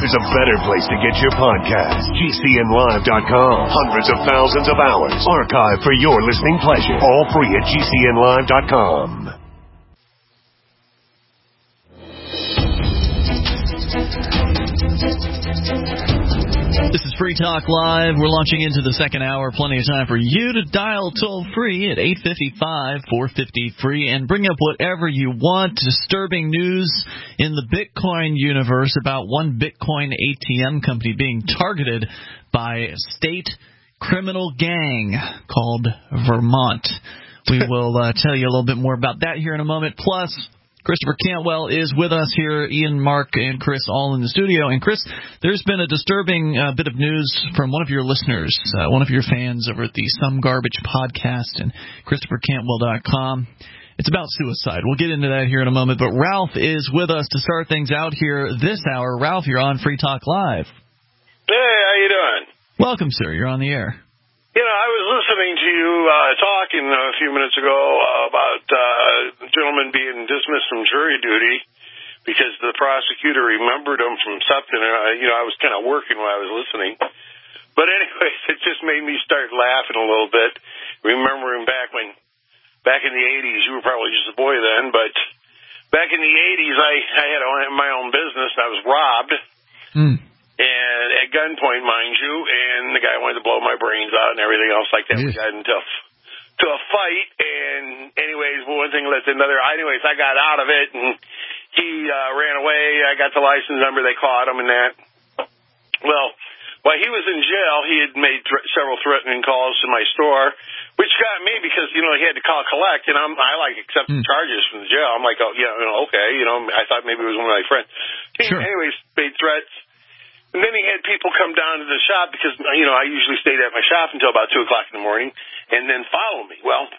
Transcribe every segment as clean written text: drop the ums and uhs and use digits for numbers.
there's a better place to get your podcast. GCNlive.com. Hundreds of thousands of hours archived for your listening pleasure. All free at GCNlive.com. This is Free Talk Live. We're launching into the second hour. Plenty of time for you to dial toll-free at 855-450-FREE and bring up whatever you want. Disturbing news in the Bitcoin universe about one Bitcoin ATM company being targeted by a state criminal gang called Vermont. We will tell you a little bit more about that here in a moment. Plus, Christopher Cantwell is with us here. Ian, Mark, and Chris all in the studio. And, Chris, there's been a disturbing bit of news from one of your listeners, one of your fans over at the Some Garbage podcast and ChristopherCantwell.com. It's about suicide. We'll get into that here in a moment. But Ralph is with us to start things out here this hour. Ralph, you're on Free Talk Live. Hey, how you doing? Welcome, sir. You're on the air. You know, I was listening to you talking a few minutes ago about a gentleman being dismissed from jury duty because the prosecutor remembered him from something. I was kind of working while I was listening. But anyways, it just made me start laughing a little bit, remembering back in the 80s, you were probably just a boy then, but back in the 80s, I had my own business. I was robbed. And at gunpoint, mind you, and the guy wanted to blow my brains out and everything else like that. We got into a fight, and anyways, one thing led to another. Anyways, I got out of it, and he ran away. I got the license number. They caught him and that. Well, while he was in jail, he had made several threatening calls to my store, which got me because, he had to call collect, and I accepted charges from the jail. I'm like, oh, yeah, okay, I thought maybe it was one of my friends. Sure. Anyways, made threats. And then he had people come down to the shop because, I usually stayed at my shop until about 2 o'clock in the morning and then follow me. Well,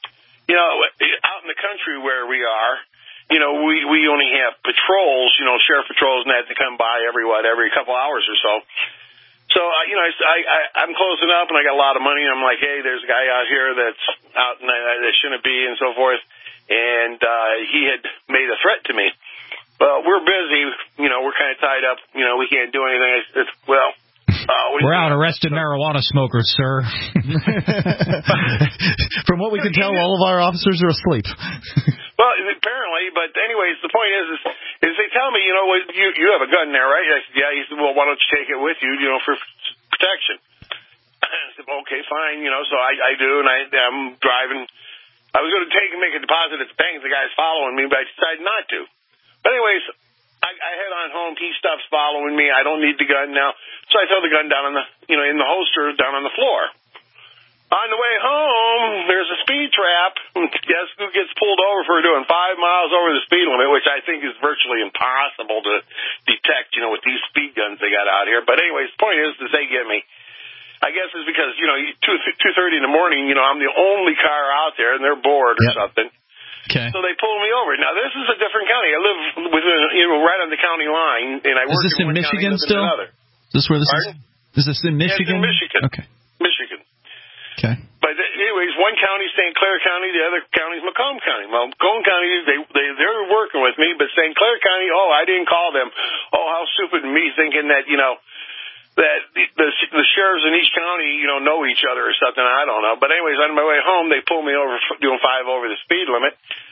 out in the country where we are, we only have patrols, sheriff patrols and that to come by every couple hours or so. So, I'm closing up and I got a lot of money. And I'm like, hey, there's a guy out here that's out and that shouldn't be and so forth. And he had made a threat to me. Well, we're busy, we're kind of tied up, we can't do anything. We're out arrested marijuana smokers, sir. From what we can tell, all of our officers are asleep. Well, apparently, but anyways, the point is they tell me, you have a gun there, right? I said, yeah. He said, well, why don't you take it with you, for protection? I said, okay, fine, so I do, and I'm driving. I was going to make a deposit at the bank. The guy's following me, but I decided not to. But anyways, I head on home. He stops following me. I don't need the gun now. So I throw the gun down in the holster down on the floor. On the way home, there's a speed trap. Guess who gets pulled over for doing 5 miles over the speed limit, which I think is virtually impossible to detect, with these speed guns they got out here. But anyways, the point is they get me. I guess it's because, 2:30 in the morning, I'm the only car out there, and they're bored or something. Okay. So they pulled me over. Now, this is a different county. I live within, right on the county line, and I work in one Michigan county, still? another. Is this where this Pardon? is? Is this in Michigan? Yeah, it's in Michigan. Okay. Michigan. Okay. But anyways, one county's St. Clair County, the other county's Macomb County. Well, Macomb County, they're working with me, but St. Clair County, I didn't call them. Oh, how stupid of me thinking that, that the sheriffs in each county, know each other or something. I don't know. But anyways, on my way home, they pulled me over doing 5 over the speed limit.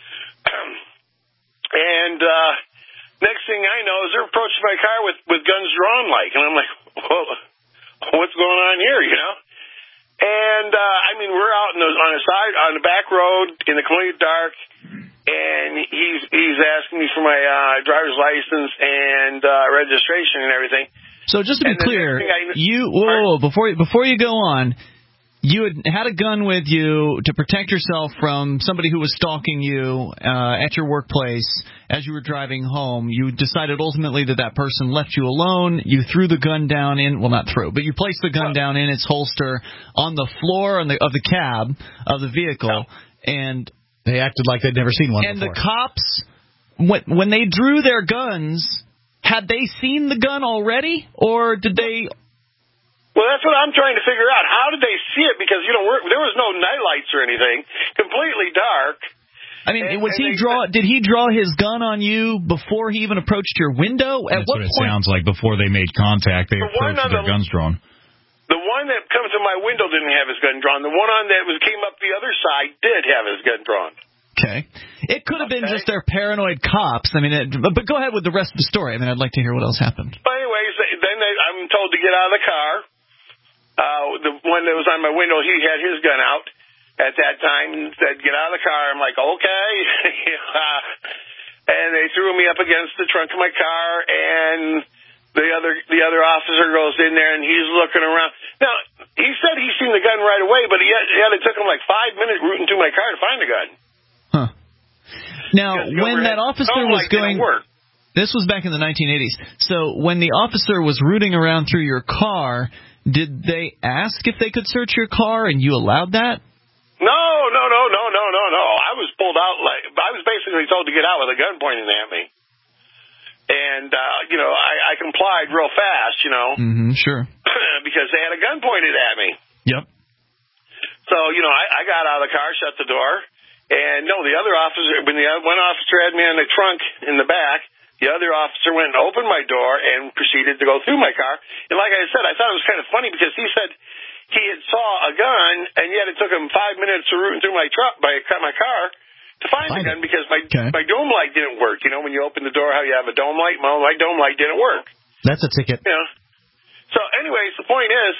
And next thing I know is they're approaching my car with guns drawn, and I'm like, well, what's going on here, And we're out on the back road in the complete dark, and he's asking me for my driver's license and registration and everything. So just to be clear, before you go on. You had a gun with you to protect yourself from somebody who was stalking you at your workplace as you were driving home. You decided ultimately that person left you alone. You threw the gun down but you placed the gun down in its holster on the floor of the cab of the vehicle. And they acted like they'd never seen one before. And the cops, when they drew their guns, had they seen the gun already, or did they... Well, that's what I'm trying to figure out. How did they see it? Because, there was no nightlights or anything. Completely dark. I mean, did he draw his gun on you before he even approached your window? That's what it sounds like. Before they made contact, they approached with their guns drawn. The one that comes to my window didn't have his gun drawn. The one came up the other side did have his gun drawn. Okay. It could have been just their paranoid cops. I mean, but go ahead with the rest of the story. I mean, I'd like to hear what else happened. But anyways, then I'm told to get out of the car. The one that was on my window, he had his gun out at that time and said, get out of the car. I'm like, okay. And they threw me up against the trunk of my car, and the other officer goes in there, and he's looking around. Now, he said he seen the gun right away, but it took him like 5 minutes rooting through my car to find the gun. Huh. Now, when that officer was going... This was back in the 1980s. So when the officer was rooting around through your car, did they ask if they could search your car, and you allowed that? No. I was pulled out. I was basically told to get out with a gun pointing at me. And, I complied real fast, Sure. because they had a gun pointed at me. Yep. So, I got out of the car, shut the door. And, no, the other officer, when the one officer had me on the trunk in the back, the other officer went and opened my door and proceeded to go through my car. And like I said, I thought it was kind of funny because he said he had saw a gun, and yet it took him 5 minutes to root through my car to find the gun because my dome light didn't work. When you open the door, how you have a dome light? Well, my dome light didn't work. That's a ticket. So, anyways, the point is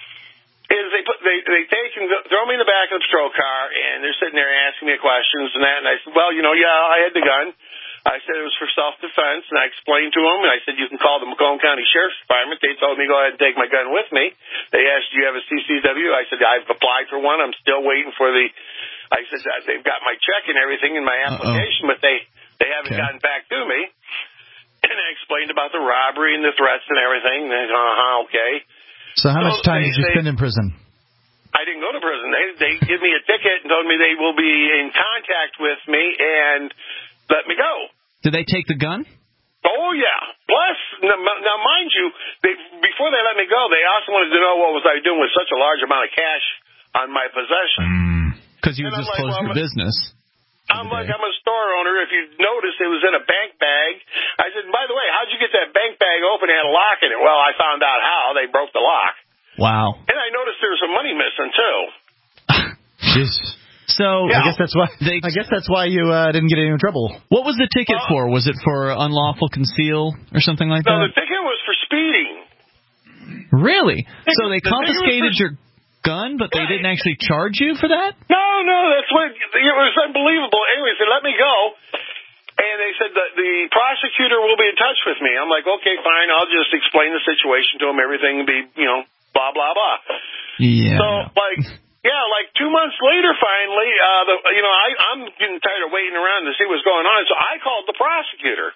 they take and throw me in the back of the patrol car, and they're sitting there asking me questions and that. And I said, well, I had the gun. I said it was for self-defense, and I explained to them, and I said, you can call the Macomb County Sheriff's Department. They told me go ahead and take my gun with me. They asked, do you have a CCW? I said, I've applied for one. I'm still waiting for I said, they've got my check and everything in my application, but they haven't gotten back to me. And I explained about the robbery and the threats and everything. And they said, okay. So how much time did you spend in prison? I didn't go to prison. They give me a ticket and told me they will be in contact with me and let me go. Did they take the gun? Oh, yeah. Plus, now mind you, before they let me go, they also wanted to know what was I doing with such a large amount of cash on my possession. Because you just closed your business. I'm a store owner. If you notice, it was in a bank bag. I said, by the way, how'd you get that bank bag open? It had a lock in it. Well, I found out how. They broke the lock. Wow. And I noticed there was some money missing, too. Jeez. So I guess that's why you didn't get any trouble. What was the ticket for? Was it for unlawful conceal or something like that? No, the ticket was for speeding. Really? So they confiscated your gun, but they didn't actually charge you for that? No, it was unbelievable. Anyways, they let me go, and they said that the prosecutor will be in touch with me. I'm like, okay, fine. I'll just explain the situation to him. Everything will be, blah, blah, blah. Yeah. So, like 2 months later, finally, I'm getting tired of waiting around to see what's going on, so I called the prosecutor.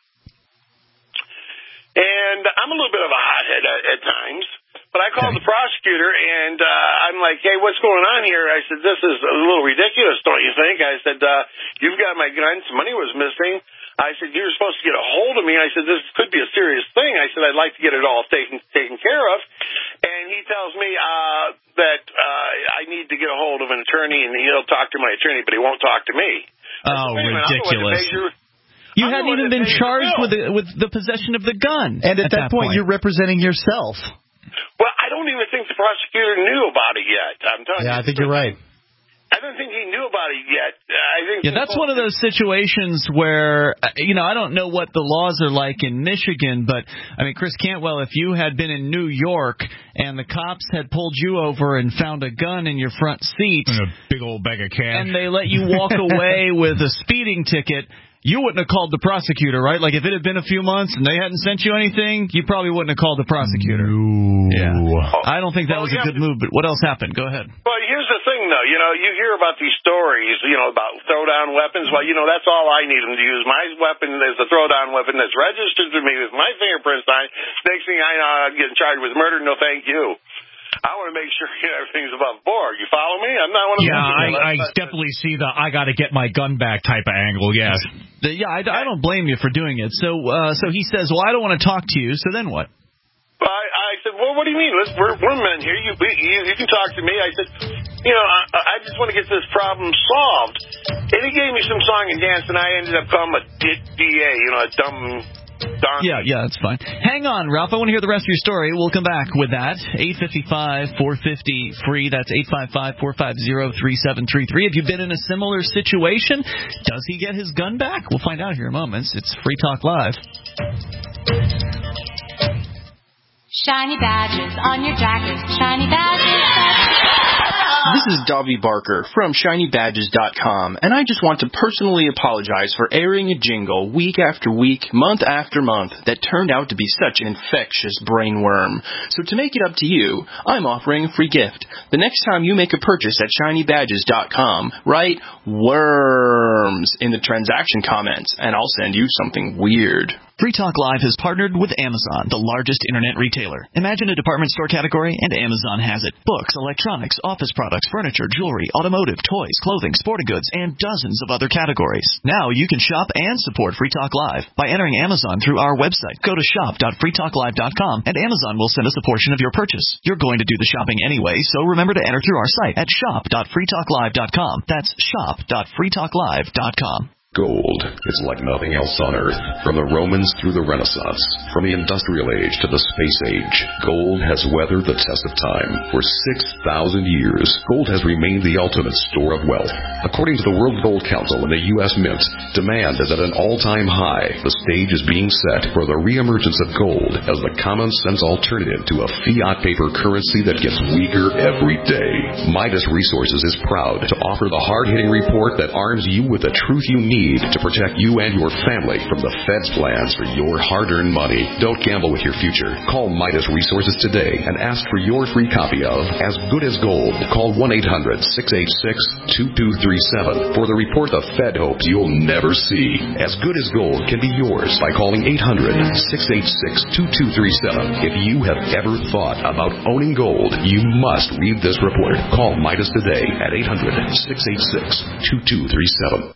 And I'm a little bit of a hothead at times, but I called the prosecutor, and I'm like, hey, what's going on here? I said, this is a little ridiculous, don't you think? I said, you've got my gun. Some money was missing. I said, you were supposed to get a hold of me. I said, this could be a serious thing. I said, I'd like to get it all taken care of. And he tells me that I need to get a hold of an attorney, and he'll talk to my attorney, but he won't talk to me. Oh, ridiculous. You hadn't even been charged with the possession of the gun. And at that point, you're representing yourself. Well, I don't even think the prosecutor knew about it yet. I'm telling you. Yeah, I think you're right. I don't think he knew about it yet. I think that's one of those situations where, I don't know what the laws are like in Michigan, but, Chris Cantwell, if you had been in New York and the cops had pulled you over and found a gun in your front seat. And a big old bag of cash. And they let you walk away with a speeding ticket, you wouldn't have called the prosecutor, right? Like, if it had been a few months and they hadn't sent you anything, you probably wouldn't have called the prosecutor. No. Yeah. I don't think that was a good move, but what else happened? Go ahead. Well, here's the thing, though. You hear about these stories, about throw-down weapons. Well, that's all I need them to use. My weapon is a throw-down weapon that's registered to me with my fingerprints on it. Next thing I know, I'm getting charged with murder. No, thank you. I want to make sure everything's above board. You follow me? I'm not one of those. I definitely see the I got to get my gun back type of angle, yes. I don't blame you for doing it. So he says, well, I don't want to talk to you. So then what? I said, well, what do you mean? We're men here. You can talk to me. I said, I just want to get this problem solved. And he gave me some song and dance, and I ended up calling him a DA, a dumb... Yeah, that's fine. Hang on, Ralph. I want to hear the rest of your story. We'll come back with that. 855-450-FREE. That's 855-450-3733. Have you been in a similar situation? Does he get his gun back? We'll find out here in moments. It's Free Talk Live. Shiny badges on your jacket. Shiny badges. This is Dobby Barker from ShinyBadges.com, and I just want to personally apologize for airing a jingle week after week, month after month, that turned out to be such an infectious brainworm. So to make it up to you, I'm offering a free gift. The next time you make a purchase at ShinyBadges.com, write worms in the transaction comments, and I'll send you something weird. Free Talk Live has partnered with Amazon, the largest internet retailer. Imagine a department store category, and Amazon has it. Books, electronics, office products, furniture, jewelry, automotive, toys, clothing, sporting goods, and dozens of other categories. Now you can shop and support Free Talk Live by entering Amazon through our website. Go to shop.freetalklive.com, and Amazon will send us a portion of your purchase. You're going to do the shopping anyway, so remember to enter through our site at shop.freetalklive.com. That's shop.freetalklive.com. Gold is like nothing else on Earth. From the Romans through the Renaissance, from the Industrial Age to the Space Age, gold has weathered the test of time. For 6,000 years, gold has remained the ultimate store of wealth. According to the World Gold Council and the U.S. Mint, demand is at an all-time high. The stage is being set for the reemergence of gold as the common-sense alternative to a fiat paper currency that gets weaker every day. Midas Resources is proud to offer the hard-hitting report that arms you with the truth you need to protect you and your family from the Fed's plans for your hard-earned money. Don't gamble with your future. Call Midas Resources today and ask for your free copy of As Good as Gold. Call 1-800-686-2237 for the report the Fed hopes you'll never see. As Good as Gold can be yours by calling 800-686-2237. If you have ever thought about owning gold, you must read this report. Call Midas today at 800-686-2237.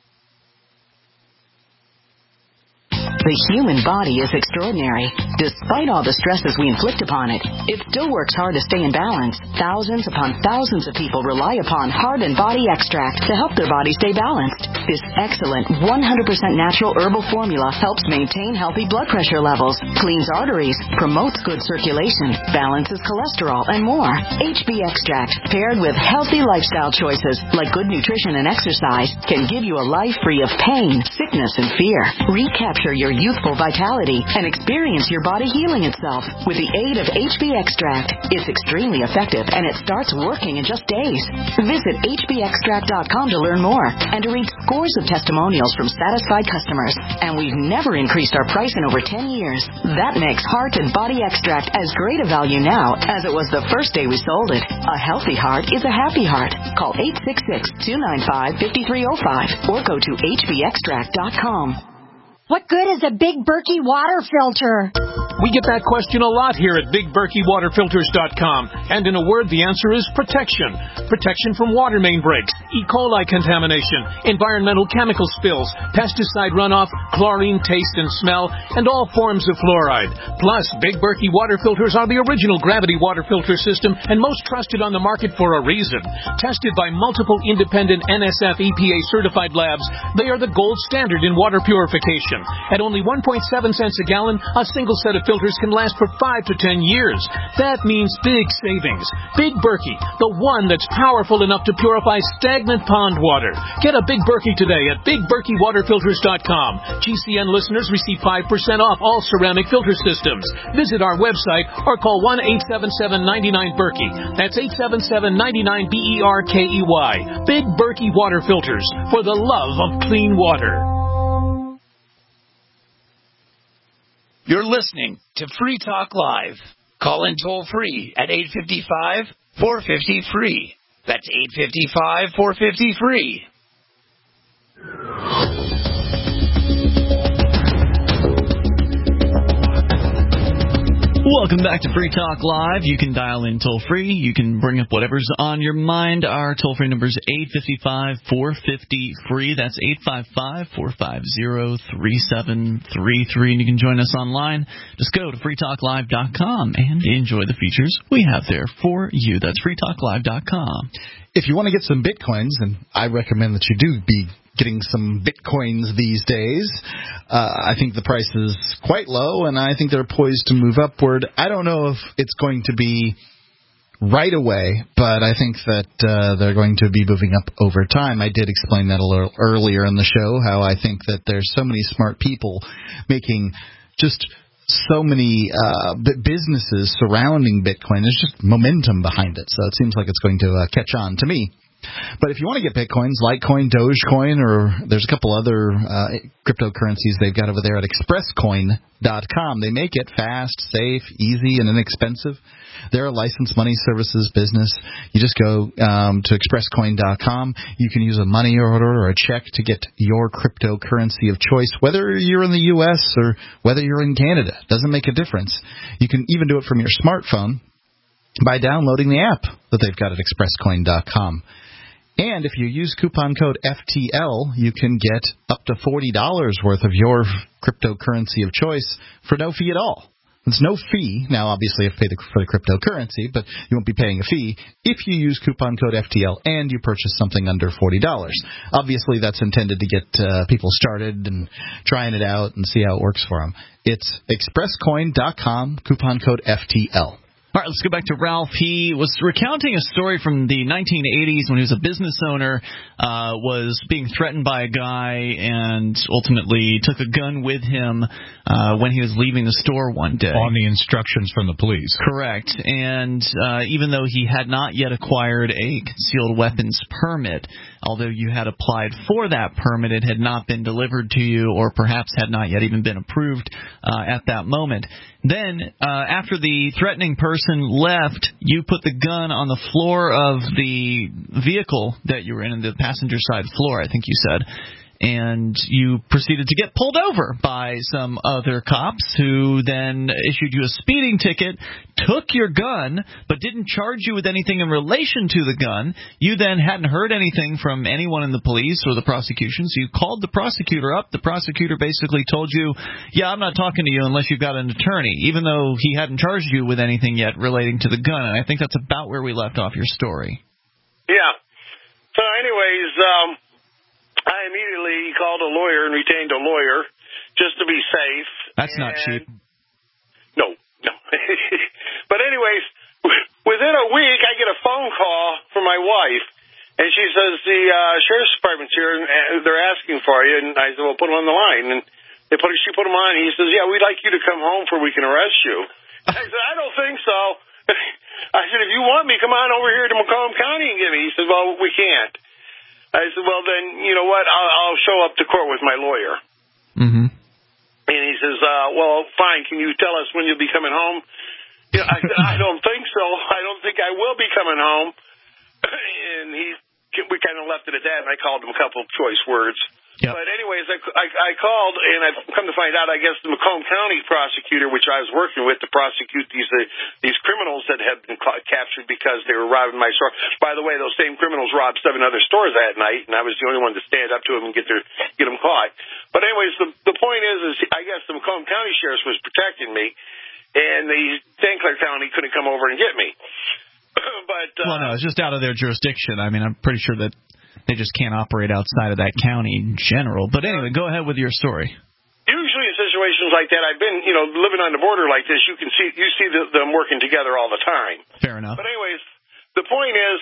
The human body is extraordinary. Despite all the stresses we inflict upon it, it still works hard to stay in balance. Thousands upon thousands of people rely upon Heart and Body Extract to help their body stay balanced. This excellent 100% natural herbal formula helps maintain healthy blood pressure levels, cleans arteries, promotes good circulation, balances cholesterol, and more. HB Extract, paired with healthy lifestyle choices like good nutrition and exercise, can give you a life free of pain, sickness, and fear. Recapture your youthful vitality and experience your body healing itself with the aid of HB Extract. It's extremely effective and it starts working in just days. Visit hbextract.com to learn more and to read scores of testimonials from satisfied customers. And we've never increased our price in over 10 years. That makes Heart and Body Extract as great a value now as it was the first day we sold it. A healthy heart is a happy heart. Call 866-295-5305 or go to hbextract.com. What good is a Big Berkey water filter? We get that question a lot here at BigBerkeyWaterFilters.com. And in a word, the answer is protection. Protection from water main breaks, E. coli contamination, environmental chemical spills, pesticide runoff, chlorine taste and smell, and all forms of fluoride. Plus, Big Berkey water filters are the original gravity water filter system and most trusted on the market for a reason. Tested by multiple independent NSF EPA certified labs, they are the gold standard in water purification. At only 1.7 cents a gallon, a single set of filters can last for 5 to 10 years. That means big savings. Big Berkey, the one that's powerful enough to purify stagnant pond water. Get a Big Berkey today at BigBerkeyWaterFilters.com. GCN listeners receive 5% off all ceramic filter systems. Visit our website or call 1-877-99-BERKEY. That's 877-99-BERKEY. Big Berkey Water Filters, for the love of clean water. You're listening to Free Talk Live. Call in toll-free at 855-450-FREE. That's 855-450-FREE. Welcome back to Free Talk Live. You can dial in toll-free. You can bring up whatever's on your mind. Our toll-free number is 855-450-FREE. That's 855-450-3733. And you can join us online. Just go to freetalklive.com and enjoy the features we have there for you. That's freetalklive.com. If you want to get some Bitcoins, and I recommend that you do be getting some Bitcoins these days. I think the price is quite low, and I think they're poised to move upward. I don't know if it's going to be right away, but I think that they're going to be moving up over time. I did explain that a little earlier in the show, how I think that there's so many smart people making just so many businesses surrounding Bitcoin. There's just momentum behind it, so it seems like it's going to catch on to me. But if you want to get Bitcoins, Litecoin, Dogecoin, or there's a couple other cryptocurrencies they've got over there at expresscoin.com. They make it fast, safe, easy, and inexpensive. They're a licensed money services business. You just go to expresscoin.com. You can use a money order or a check to get your cryptocurrency of choice, whether you're in the U.S. or whether you're in Canada. Doesn't make a difference. You can even do it from your smartphone by downloading the app that they've got at expresscoin.com. And if you use coupon code FTL, you can get up to $40 worth of your cryptocurrency of choice for no fee at all. There's no fee. Now, obviously, you have to pay for the cryptocurrency, but you won't be paying a fee if you use coupon code FTL and you purchase something under $40. Obviously, that's intended to get people started and trying it out and see how it works for them. It's expresscoin.com, coupon code FTL. All right, let's go back to Ralph. He was recounting a story from the 1980s when he was a business owner, was being threatened by a guy, and ultimately took a gun with him when he was leaving the store one day. On the instructions from the police. Correct. And even though he had not yet acquired a concealed weapons permit, although you had applied for that permit, it had not been delivered to you, or perhaps had not yet even been approved at that moment. Then, after the threatening person left, you put the gun on the floor of the vehicle that you were in the passenger side floor, I think you said, and you proceeded to get pulled over by some other cops who then issued you a speeding ticket, took your gun, but didn't charge you with anything in relation to the gun. You then hadn't heard anything from anyone in the police or the prosecution, so you called the prosecutor up. The prosecutor basically told you, yeah, I'm not talking to you unless you've got an attorney, even though he hadn't charged you with anything yet relating to the gun. And I think that's about where we left off your story. Yeah. So anyways, I immediately called a lawyer and retained a lawyer just to be safe. That's not cheap. No. But anyways, within a week, I get a phone call from my wife, and she says, the sheriff's department's here, and they're asking for you. And I said, well, put them on the line. And she put them on, and he says, yeah, we'd like you to come home before we can arrest you. I said, I don't think so. I said, if you want me, come on over here to Macomb County and get me. He said, well, we can't. I said, well, then, you know what, I'll show up to court with my lawyer. Mm-hmm. And he says, well, fine, can you tell us when you'll be coming home? You know, I said, I don't think so. I don't think I will be coming home. And we kind of left it at that, and I called him a couple of choice words. Yep. But anyways, I called, and I've come to find out, I guess the Macomb County prosecutor, which I was working with to prosecute these criminals that had been captured because they were robbing my store. By the way, those same criminals robbed 7 other stores that night, and I was the only one to stand up to them and get them caught. But anyways, the point is I guess the Macomb County sheriff was protecting me, and the St. Clair County couldn't come over and get me. But well, no, it's just out of their jurisdiction. I mean, I'm pretty sure that they just can't operate outside of that county in general. But anyway, go ahead with your story. Usually in situations like that, I've been, living on the border like this, you see them working together all the time. Fair enough. But anyways, the point is,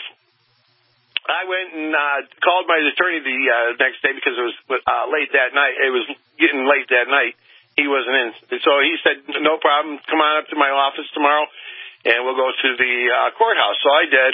I went and called my attorney the next day because it was late that night. It was getting late that night. He wasn't in. So he said, no problem, come on up to my office tomorrow, and we'll go to the courthouse. So I did.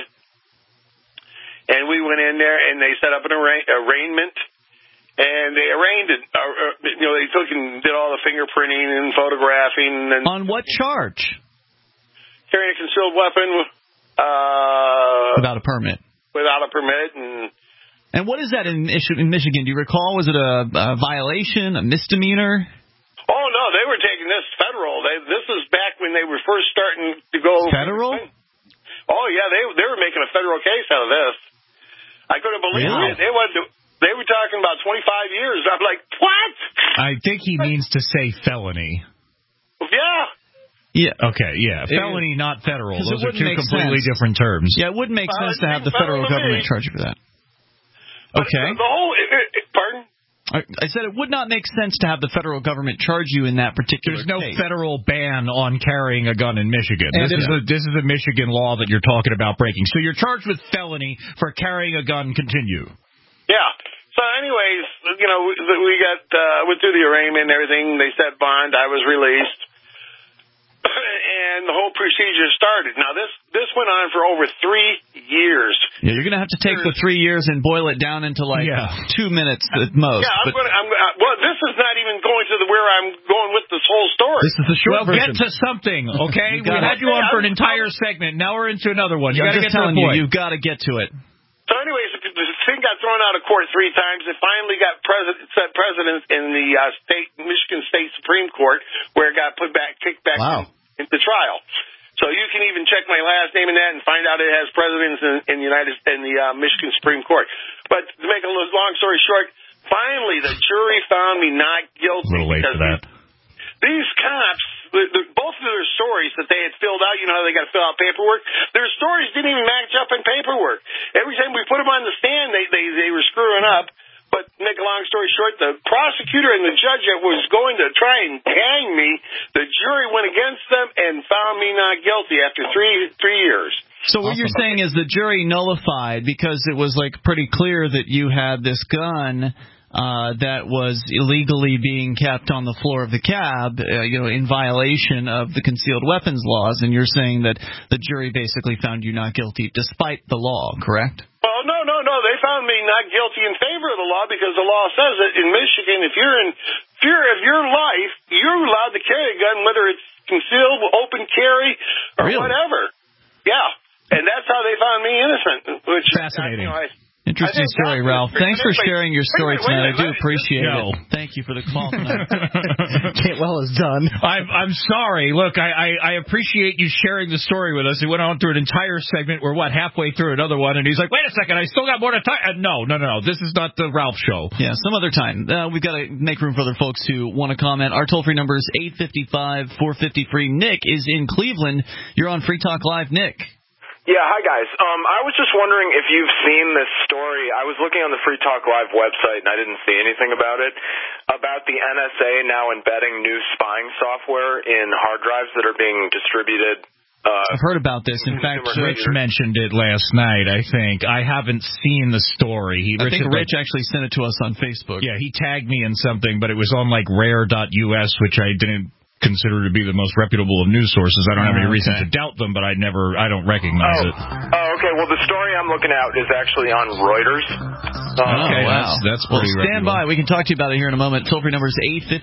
And we went in there, and they set up an arraignment, and they arraigned it. They took and did all the fingerprinting and photographing. And on what charge? Carrying a concealed weapon. Without a permit. Without a permit. And what is that in Michigan? Do you recall? Was it a violation, a misdemeanor? Oh, no, they were taking this federal. This was back when they were first starting to go federal. Oh yeah, they were making a federal case out of this. I couldn't believe it. They were talking about 25 years. I'm like, what? I think he means to say felony. Yeah. Yeah. Okay, yeah. Felony, not federal. Those are two completely sense. different terms. Yeah, it wouldn't make sense to have the federal government charge you for that. Okay. The whole, pardon? I said it would not make sense to have the federal government charge you in that particular There's no case. federal ban on carrying a gun in Michigan. This is a Michigan law that you're talking about breaking. So you're charged with felony for carrying a gun. Continue. Yeah. So anyways, we went through the arraignment and everything. They set bond. I was released. And the whole procedure started. Now, this went on for over 3 years. Yeah, you're going to have to take the 3 years and boil it down into 2 minutes at most. Yeah, well, this is not even going to where I'm going with this whole story. This is the short version. Get to something, okay? We had you on for an entire segment. Now we're into another one. You got to get to the point. You've got to get to it. So anyways, the thing got thrown out of court 3 times. It finally got set precedent in the Michigan State Supreme Court, where it got kicked back into trial. So you can even check my last name in that and find out it has precedence in the Michigan Supreme Court. But to make a long story short, finally the jury found me not guilty. A little late for that. These cops, both of their stories that they had filled out, you know how they got to fill out paperwork? Their stories didn't even match up in paperwork. Every time we put them on the stand, they were screwing up. But to make a long story short, the prosecutor and the judge that was going to try and hang me, the jury went against them and found me not guilty after 3 years. So what you're saying is the jury nullified because it was pretty clear that you had this gun that was illegally being kept on the floor of the cab, in violation of the concealed weapons laws, and you're saying that the jury basically found you not guilty despite the law, correct? Well, no. They found me not guilty in favor of the law because the law says that in Michigan, if you're in fear of your life, you're allowed to carry a gun, whether it's concealed, open carry, or whatever. Yeah, and that's how they found me innocent. Which fascinating. Interesting story, Ralph. Thanks for sharing your story tonight. I do appreciate it. Thank you for the call tonight. Get well is done. I'm sorry. Look, I appreciate you sharing the story with us. He went on through an entire segment. We're, halfway through another one, and he's like, wait a second, I still got more to talk. No. This is not the Ralph Show. Yeah, some other time. We've got to make room for other folks who want to comment. Our toll-free number is 855-453. Nick is in Cleveland. You're on Free Talk Live, Nick. Yeah, hi guys. I was just wondering if you've seen this story. I was looking on the Free Talk Live website and I didn't see anything about it, about the NSA now embedding new spying software in hard drives that are being distributed. I've heard about this. In fact, Rich mentioned it last night, I think. I haven't seen the story. I think Rich actually sent it to us on Facebook. Yeah, he tagged me in something, but it was on rare.us, which I didn't consider to be the most reputable of news sources. I don't have any reason to doubt them, but I don't recognize it. Oh, okay. Well, the story I'm looking at is actually on Reuters. Okay, wow. That's pretty stand reputable. by. We can talk to you about it here in a moment. Toll-free number is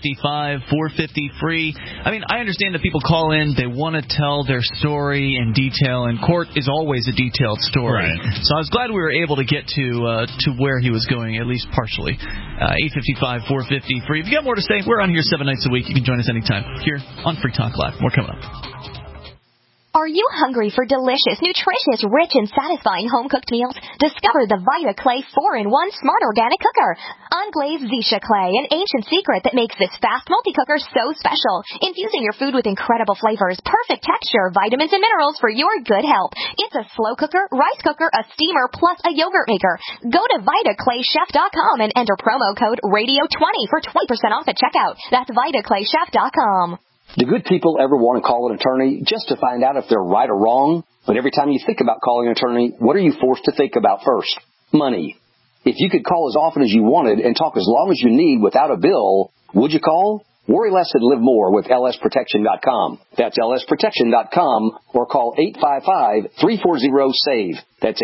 855-450-FREE. I mean, I understand that people call in. They want to tell their story in detail, and court is always a detailed story. Right. So I was glad we were able to get to where he was going, at least partially. 855-450-FREE. If you got more to say, we're on here 7 nights a week. You can join us anytime here on Free Talk Live. More coming up. Are you hungry for delicious, nutritious, rich, and satisfying home-cooked meals? Discover the Vita Clay 4-in-1 Smart Organic Cooker. Unglazed Zisha Clay, an ancient secret that makes this fast multi-cooker so special. Infusing your food with incredible flavors, perfect texture, vitamins, and minerals for your good health. It's a slow cooker, rice cooker, a steamer, plus a yogurt maker. Go to VitaClayChef.com and enter promo code RADIO20 for 20% off at checkout. That's VitaClayChef.com. Do good people ever want to call an attorney just to find out if they're right or wrong? But every time you think about calling an attorney, what are you forced to think about first? Money. If you could call as often as you wanted and talk as long as you need without a bill, would you call? Worry less and live more with lsprotection.com. That's lsprotection.com or call 855-340-SAVE. That's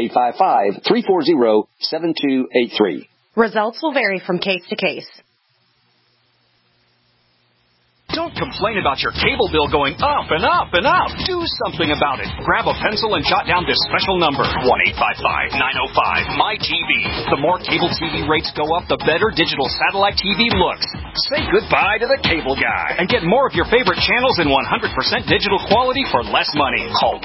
855-340-7283. Results will vary from case to case. Don't complain about your cable bill going up and up and up. Do something about it. Grab a pencil and jot down this special number, 1-855-905-MyTV. The more cable TV rates go up, the better digital satellite TV looks. Say goodbye to the cable guy and get more of your favorite channels in 100% digital quality for less money. Call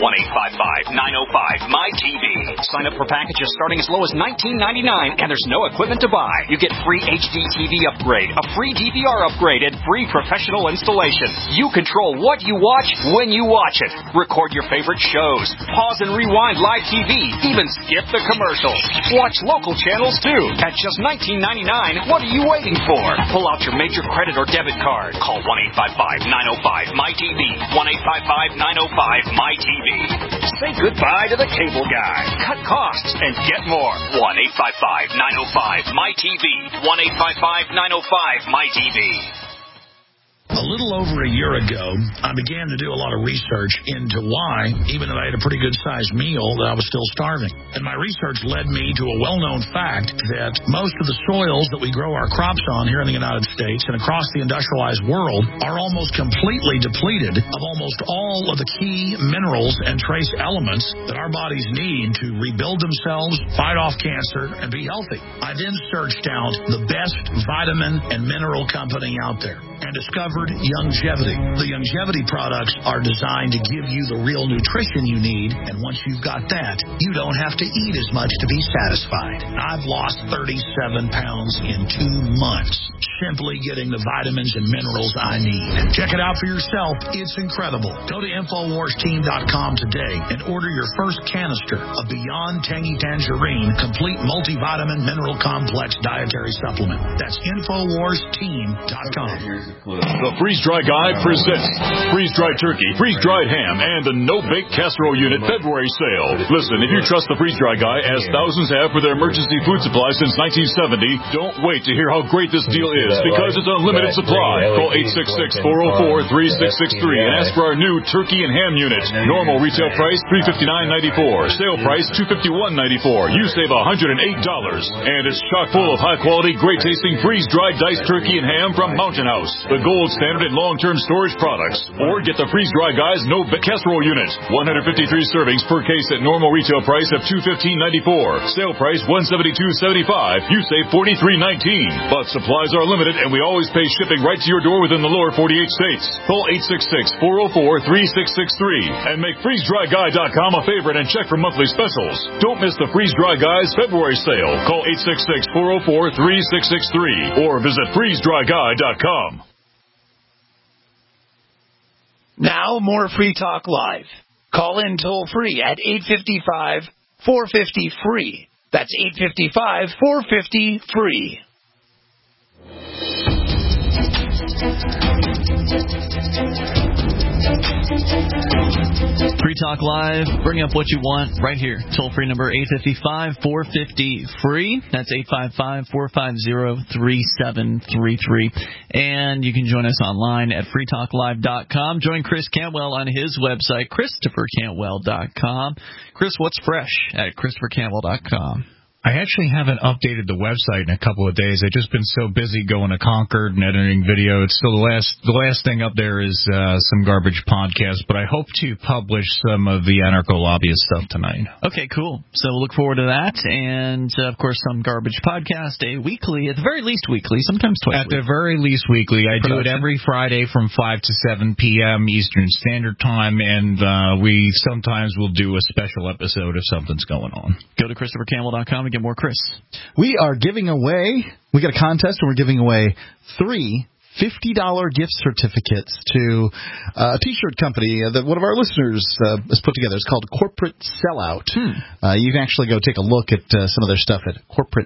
1-855-905-MyTV. Sign up for packages starting as low as $19.99, and there's no equipment to buy. You get free HD TV upgrade, a free DVR upgrade, and free professional installation. You control what you watch when you watch it. Record your favorite shows. Pause and rewind live TV. Even skip the commercials. Watch local channels too. At just $19.99, what are you waiting for? Pull out your major credit or debit card. Call 1-855-905-MyTV. 1-855-905-MyTV. Say goodbye to the cable guy. Cut costs and get more. 1-855-905-MyTV. 1-855-905-MyTV. A little over a year ago, I began to do a lot of research into why, even though I had a pretty good-sized meal, that I was still starving. And my research led me to a well-known fact that most of the soils that we grow our crops on here in the United States and across the industrialized world are almost completely depleted of almost all of the key minerals and trace elements that our bodies need to rebuild themselves, fight off cancer, and be healthy. I then searched out the best vitamin and mineral company out there and discovered Youngevity. The Youngevity products are designed to give you the real nutrition you need, and once you've got that, you don't have to eat as much to be satisfied. I've lost 37 pounds in 2 months, simply getting the vitamins and minerals I need. Check it out for yourself. It's incredible. Go to InfoWarsTeam.com today and order your first canister of Beyond Tangy Tangerine Complete Multivitamin Mineral Complex Dietary Supplement. That's InfoWarsTeam.com. The Freeze-Dry Guy presents freeze-dried turkey, freeze-dried ham, and the no-bake casserole unit February sale. Listen, if you trust the Freeze-Dry Guy, as thousands have for their emergency food supply since 1970, don't wait to hear how great this deal is, because it's unlimited supply. Call 866-404-3663 and ask for our new turkey and ham unit. Normal retail price $359.94. Sale price $251.94. You save $108. And it's chock full of high-quality, great-tasting freeze-dried diced turkey and ham from Mountain House, the gold standard in long-term storage products. Or get the Freeze-Dry Guy's no-bake casserole unit. 153 servings per case at normal retail price of $215.94. Sale price $172.75. You save $43.19. But supplies are limited, and we always pay shipping right to your door within the lower 48 states. Call 866-404-3663 and make FreezeDryGuy.com a favorite and check for monthly specials. Don't miss the Freeze-Dry Guy's February sale. Call 866-404-3663 or visit FreezeDryGuy.com. Now, more Free Talk Live. Call in toll-free at 855-450-FREE. That's 855-450-FREE. Free Talk Live, bring up what you want right here. Toll-free number 855-450-FREE. That's 855-450-3733. And you can join us online at freetalklive.com. Join Chris Cantwell on his website, ChristopherCantwell.com. Chris, what's fresh at ChristopherCantwell.com? I actually haven't updated the website in a couple of days. I've just been so busy going to Concord and editing video. It's still the last thing up there is some garbage podcast, but I hope to publish some of the anarcho-lobbyist stuff tonight. Okay, cool. So we'll look forward to that. And, of course, some garbage podcast, a weekly, at the very least weekly, sometimes twice a week. At the very least weekly. I do it every Friday from 5 to 7 p.m. Eastern Standard Time, and we sometimes will do a special episode if something's going on. Go to ChristopherCampbell.com and get more Chris. We are giving away, we got a contest, and we're giving away 3 $50 gift certificates to a T-shirt company that one of our listeners has put together. It's called Corporate Sellout. You can actually go take a look at some of their stuff at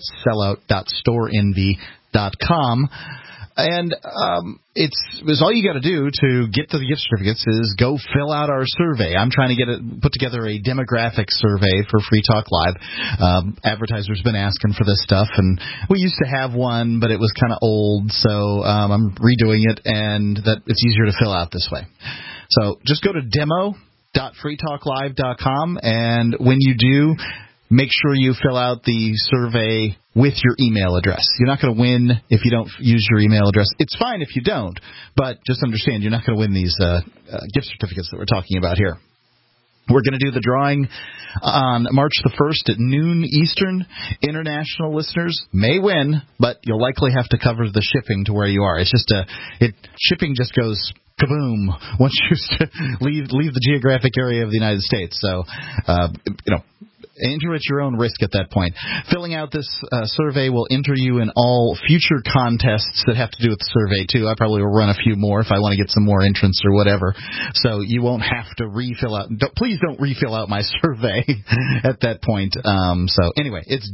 corporatesellout.storeenvy.com. And it's all you got to do to get to the gift certificates is go fill out our survey. I'm trying to put together a demographic survey for Free Talk Live. Advertisers have been asking for this stuff, and we used to have one, but it was kind of old, so I'm redoing it, and that it's easier to fill out this way. So just go to demo.freetalklive.com, and when you do, make sure you fill out the survey with your email address. You're not going to win if you don't use your email address. It's fine if you don't, but just understand you're not going to win these gift certificates that we're talking about here. We're going to do the drawing on March the 1st at noon Eastern. International listeners may win, but you'll likely have to cover the shipping to where you are. It's just shipping just goes kaboom once you leave the geographic area of the United States. So, enter at your own risk at that point. Filling out this survey will enter you in all future contests that have to do with the survey, too. I probably will run a few more if I want to get some more entrants or whatever. So you won't have to refill out. Please don't refill out my survey at that point. So anyway, it's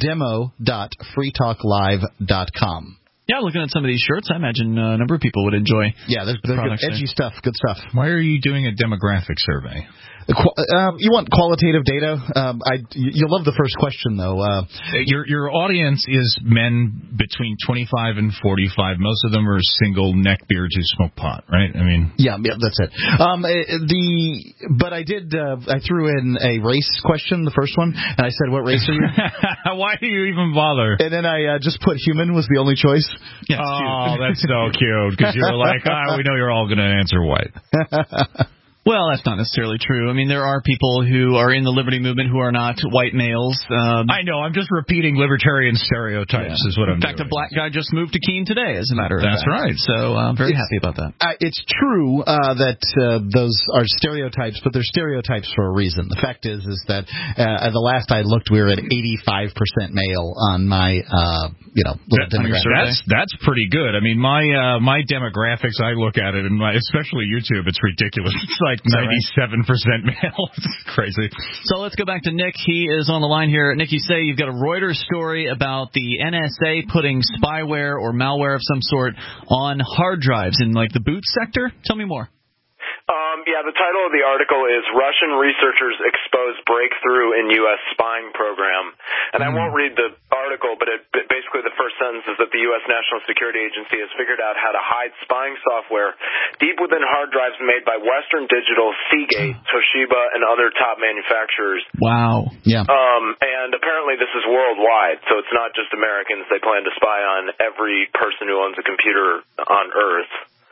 demo.freetalklive.com. Yeah, looking at some of these shirts, I imagine a number of people would enjoy. Yeah, they're good, edgy stuff, good stuff. Why are you doing a demographic survey? You want qualitative data? You'll love the first question, though. Your audience is men between 25 and 45. Most of them are single neckbeards who smoke pot, right? I mean, yeah, that's it. But I did. I threw in a race question, the first one, and I said, "What race are you?" Why do you even bother? And then I just put human was the only choice. Yes, oh, that's so cute because you were like, we know you're all going to answer white. Well, that's not necessarily true. I mean, there are people who are in the liberty movement who are not white males. I know. I'm just repeating libertarian stereotypes is what I'm doing. In fact, a black guy just moved to Keene today, as a matter of fact. That's right. So I'm very happy about that. It's true that those are stereotypes, but they're stereotypes for a reason. The fact is that at the last I looked, we were at 85% male on my demographics. That's pretty good. I mean, my demographics, I look at it, and especially YouTube, it's ridiculous. It's like 97% male. It's crazy. So let's go back to Nick. He is on the line here. Nick, you say you've got a Reuters story about the NSA putting spyware or malware of some sort on hard drives in like the boot sector. Tell me more. Yeah, the title of the article is Russian Researchers Expose Breakthrough in U.S. Spying Program. And I won't read the article, but basically the first sentence is that the U.S. National Security Agency has figured out how to hide spying software deep within hard drives made by Western Digital, Seagate, Toshiba, and other top manufacturers. Wow. Yeah. And apparently this is worldwide, so it's not just Americans. They plan to spy on every person who owns a computer on Earth.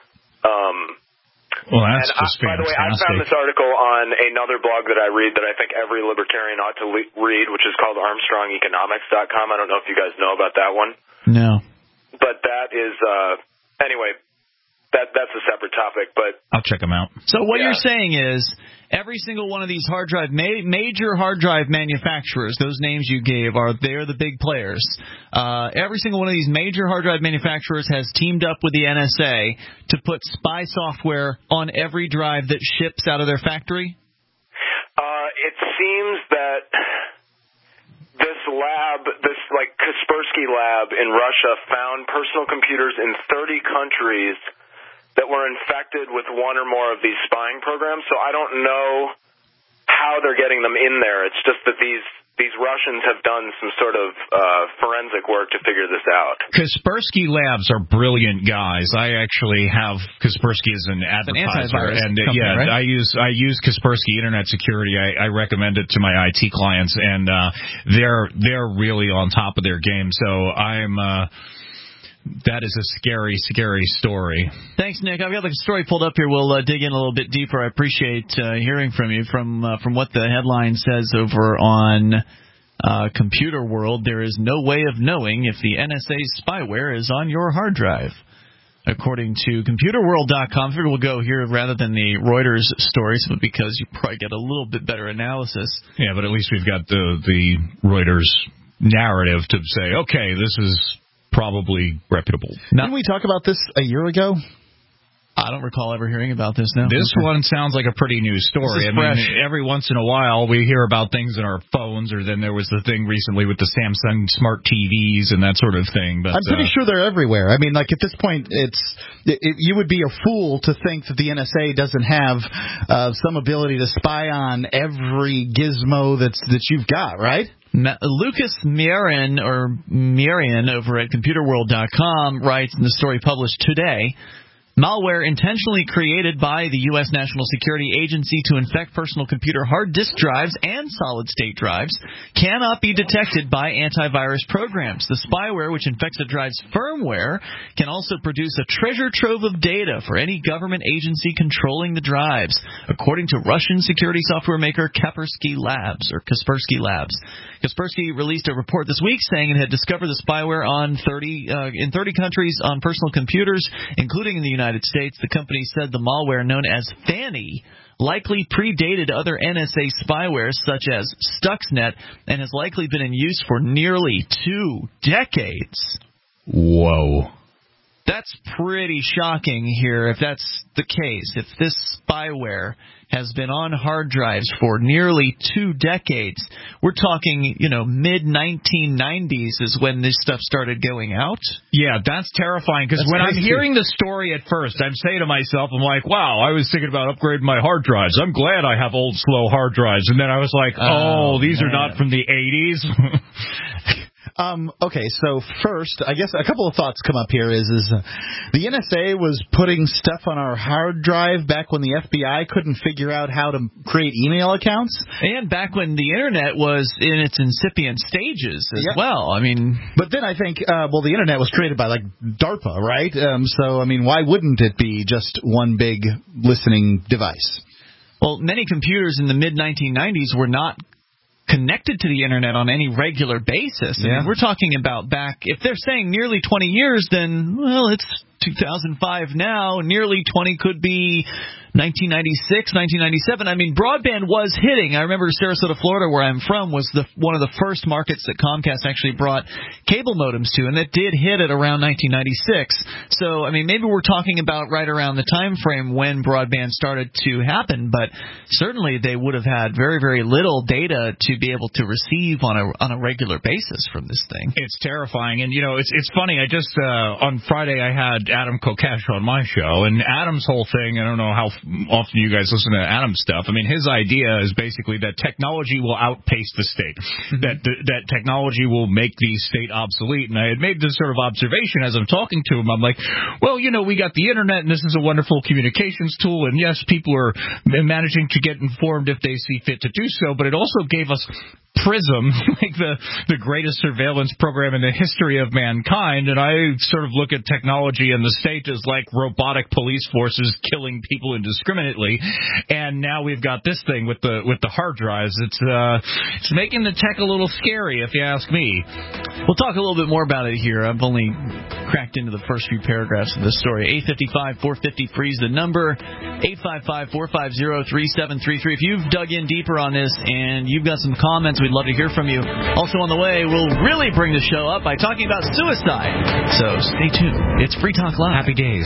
Well, that's just by the way, I found this article on another blog that I read that I think every libertarian ought to read, which is called ArmstrongEconomics.com. I don't know if you guys know about that one. No. But that is, anyway, that's a separate topic. But I'll check them out. So what you're saying is every single one of these hard drive major hard drive manufacturers, those names you gave they're the big players. Every single one of these major hard drive manufacturers has teamed up with the NSA to put spy software on every drive that ships out of their factory? It seems that this lab, this Kaspersky lab in Russia, found personal computers in 30 countries that were infected with one or more of these spying programs. So I don't know how they're getting them in there. It's just that these Russians have done some sort of forensic work to figure this out. Kaspersky Labs are brilliant guys. I actually have Kaspersky as an advertiser, and company, right? I use Kaspersky Internet Security. I recommend it to my IT clients, and they're really on top of their game. So that is a scary, scary story. Thanks, Nick. I've got the story pulled up here. We'll dig in a little bit deeper. I appreciate hearing from you. From what the headline says over on Computer World, there is no way of knowing if the NSA's spyware is on your hard drive. According to ComputerWorld.com, I figure we'll go here rather than the Reuters stories, but because you probably get a little bit better analysis. Yeah, but at least we've got the Reuters narrative to say, okay, this is probably reputable. Didn't we talk about this a year ago? I don't recall ever hearing about this now. This one sounds like a pretty new story. I mean, every once in a while we hear about things in our phones, or then there was the thing recently with the Samsung smart TVs and that sort of thing. But I'm pretty sure they're everywhere. I mean, like at this point, you would be a fool to think that the NSA doesn't have some ability to spy on every gizmo that you've got, right? Lucas Mierian over at ComputerWorld.com writes in the story published today, Malware intentionally created by the U.S. National Security Agency to infect personal computer hard disk drives and solid-state drives cannot be detected by antivirus programs. The spyware, which infects a drive's firmware, can also produce a treasure trove of data for any government agency controlling the drives, according to Russian security software maker Kaspersky Labs. Kaspersky released a report this week saying it had discovered the spyware in 30 countries on personal computers, including in the United States. The company said the malware, known as Fanny, likely predated other NSA spyware such as Stuxnet and has likely been in use for nearly 2 decades. Whoa. That's pretty shocking here if that's the case. If this spyware has been on hard drives for nearly 2 decades, we're talking, mid-1990s is when this stuff started going out. Yeah, that's terrifying, because when I'm hearing the story at first, I'm saying to myself, I'm like, wow, I was thinking about upgrading my hard drives. I'm glad I have old, slow hard drives. And then I was like, these are not from the 80s. Okay, so first, I guess a couple of thoughts come up here is the NSA was putting stuff on our hard drive back when the FBI couldn't figure out how to create email accounts. And back when the Internet was in its incipient stages as well. But then I think, the Internet was created by, DARPA, right? Why wouldn't it be just one big listening device? Well, many computers in the mid-1990s were not connected to the Internet on any regular basis. We're talking about if they're saying nearly 20 years, then, it's 2005 now. Nearly 20 could be 1996, 1997. Broadband was hitting. I remember Sarasota, Florida, where I'm from, was one of the first markets that Comcast actually brought cable modems to, and that did hit at around 1996. So, maybe we're talking about right around the time frame when broadband started to happen, but certainly they would have had very, very little data to be able to receive on a regular basis from this thing. It's terrifying, and it's funny. I just on Friday I had Adam Kokesh on my show, and Adam's whole thing, I don't know how often you guys listen to Adam's stuff. His idea is basically that technology will outpace the state, that technology will make the state obsolete. And I had made this sort of observation as I'm talking to him. I'm like, we got the Internet, and this is a wonderful communications tool, and yes, people are managing to get informed if they see fit to do so, but it also gave us PRISM, the greatest surveillance program in the history of mankind, and I sort of look at technology and the state as like robotic police forces killing people indiscriminately, and now we've got this thing with the hard drives. It's making the tech a little scary, if you ask me. We'll talk a little bit more about it here. I've only cracked into the first few paragraphs of this story. 855-450-FREE is the number. 855-450-3733. If you've dug in deeper on this and you've got some comments, we'd love to hear from you. Also on the way, we'll really bring the show up by talking about suicide. So stay tuned. It's Free Talk Live. Happy days.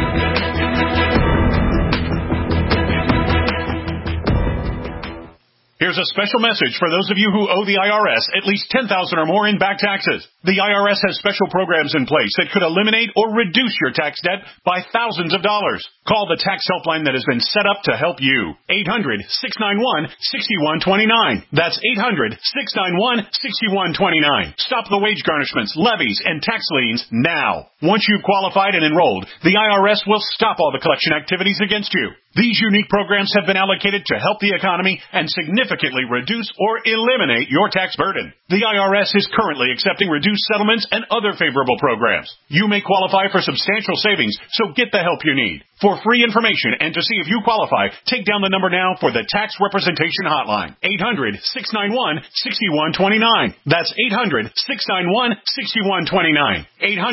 Here's a special message for those of you who owe the IRS at least $10,000 or more in back taxes. The IRS has special programs in place that could eliminate or reduce your tax debt by thousands of dollars. Call the tax helpline that has been set up to help you. 800-691-6129. That's 800-691-6129. Stop the wage garnishments, levies, and tax liens now. Once you've qualified and enrolled, the IRS will stop all the collection activities against you. These unique programs have been allocated to help the economy and significantly reduce or eliminate your tax burden. The IRS is currently accepting reduced settlements and other favorable programs. You may qualify for substantial savings, so get the help you need. For free information and to see if you qualify, take down the number now for the Tax Representation Hotline. 800-691-6129. That's 800-691-6129.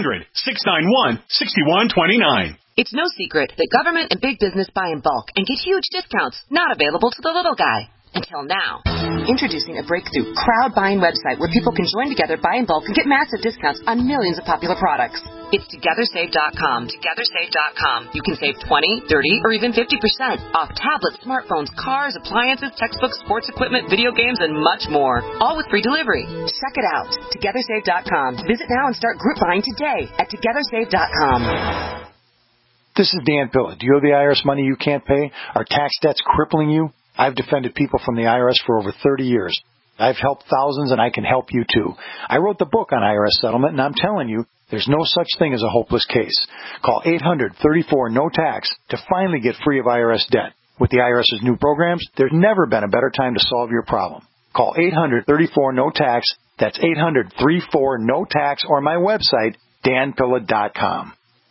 800-691-6129. It's no secret that government and big business buy in bulk and get huge discounts not available to the little guy. Until now. Introducing a breakthrough crowd buying website where people can join together, buy in bulk, and get massive discounts on millions of popular products. It's TogetherSave.com. TogetherSave.com. You can save 20, 30, or even 50% off tablets, smartphones, cars, appliances, textbooks, sports equipment, video games, and much more. All with free delivery. Check it out. TogetherSave.com. Visit now and start group buying today at TogetherSave.com. This is Dan Pilla. Do you owe the IRS money you can't pay? Are tax debts crippling you? I've defended people from the IRS for over 30 years. I've helped thousands, and I can help you too. I wrote the book on IRS settlement, and I'm telling you, there's no such thing as a hopeless case. Call 800-34-NO-TAX to finally get free of IRS debt. With the IRS's new programs, there's never been a better time to solve your problem. Call 800-34-NO-TAX. That's 800-34-NO-TAX, or my website, danpilla.com.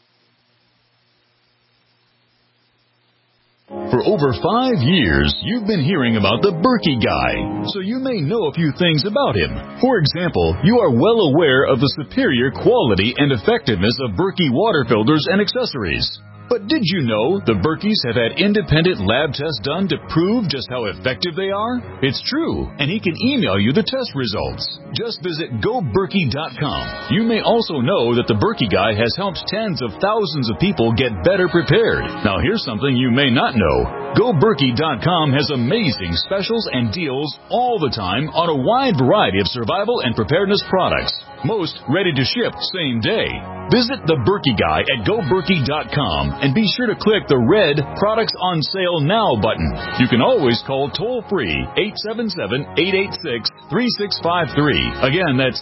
For over 5 years, you've been hearing about the Berkey Guy, so you may know a few things about him. For example, you are well aware of the superior quality and effectiveness of Berkey water filters and accessories. But did you know the Berkeys have had independent lab tests done to prove just how effective they are? It's true, and he can email you the test results. Just visit GoBerkey.com. You may also know that the Berkey Guy has helped tens of thousands of people get better prepared. Now here's something you may not know. GoBerkey.com has amazing specials and deals all the time on a wide variety of survival and preparedness products. Most ready to ship same day. Visit the Berkey Guy at GoBerkey.com and be sure to click the red Products on Sale Now button. You can always call toll-free 877-886-3653. Again, that's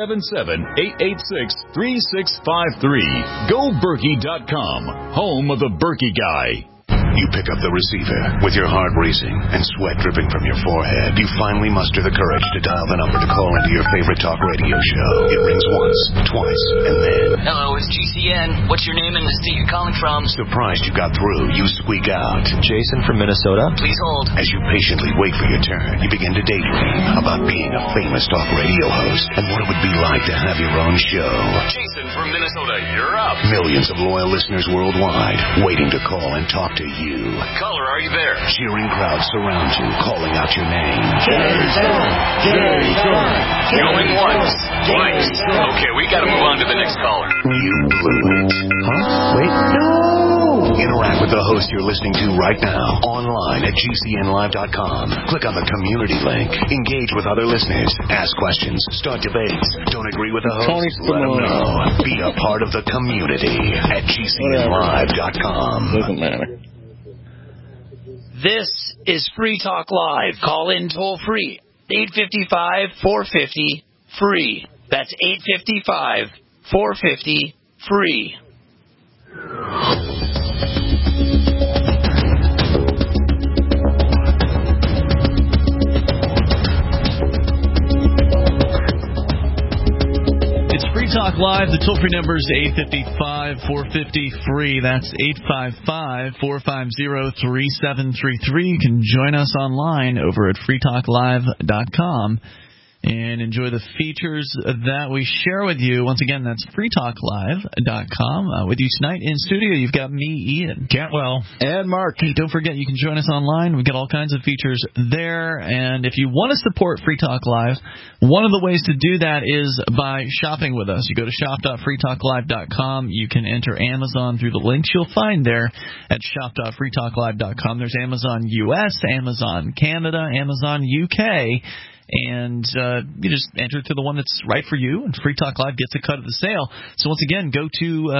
877-886-3653. GoBerkey.com, home of the Berkey Guy. You pick up the receiver with your heart racing and sweat dripping from your forehead. You finally muster the courage to dial the number to call into your favorite talk radio show. It rings once, twice, and then... Hello, it's GCN. What's your name and the state you're calling from? Surprised you got through, you squeak out. Jason from Minnesota. Please hold. As you patiently wait for your turn, you begin to daydream about being a famous talk radio host and what it would be like to have your own show. Jason from Minnesota, you're up. Millions of loyal listeners worldwide waiting to call and talk to you. Caller, are you there? Cheering crowds surround you, calling out your name. Jason! Jason! Going once, twice. Okay, we gotta move on to the next caller. You blew it. Huh? Wait, no! Interact with the host you're listening to right now, online at GCNlive.com. Click on the community link. Engage with other listeners. Ask questions. Start debates. Don't agree with the host? Let them know. Be a part of the community at GCNlive.com. Doesn't matter. This is Free Talk Live. Call in toll free. 855-450-FREE. That's 855-450-FREE. It's Free Talk Live. The toll-free number is 855-450-FREE. That's 855-450-3733. You can join us online over at freetalklive.com and enjoy the features that we share with you. Once again, that's freetalklive.com. With you tonight in studio, you've got me, Ian Cantwell, and Mark. Hey, don't forget, you can join us online. We've got all kinds of features there. And if you want to support Free Talk Live, one of the ways to do that is by shopping with us. You go to shop.freetalklive.com. You can enter Amazon through the links you'll find there at shop.freetalklive.com. There's Amazon US, Amazon Canada, Amazon UK. And you just enter to the one that's right for you, and Free Talk Live gets a cut of the sale. So once again, go to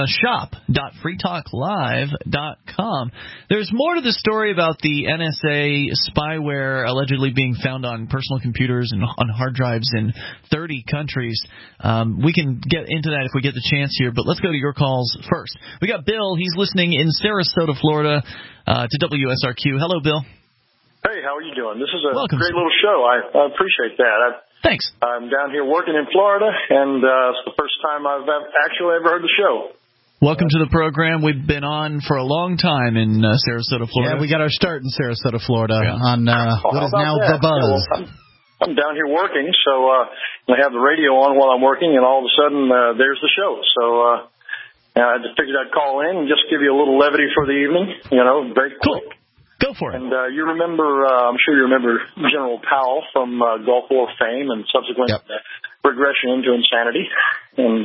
shop.freetalklive.com. There's more to the story about the NSA spyware allegedly being found on personal computers and on hard drives in 30 countries. We can get into that if we get the chance here, but let's go to your calls first. We got Bill. He's listening in Sarasota, Florida, to WSRQ. Hello, Bill. Hey, how are you doing? This is a great little show. I appreciate that. Thanks. I'm down here working in Florida, and it's the first time I've actually ever heard the show. Welcome to the program. We've been on for a long time in Sarasota, Florida. Yeah, we got our start in Sarasota, Florida on what is now The Buzz. Well, I'm down here working, so I have the radio on while I'm working, and all of a sudden there's the show. So I just figured I'd call in and just give you a little levity for the evening, very quick. Cool. Go for it. And you remember, I'm sure you remember General Powell from Gulf War fame and subsequent regression into insanity. And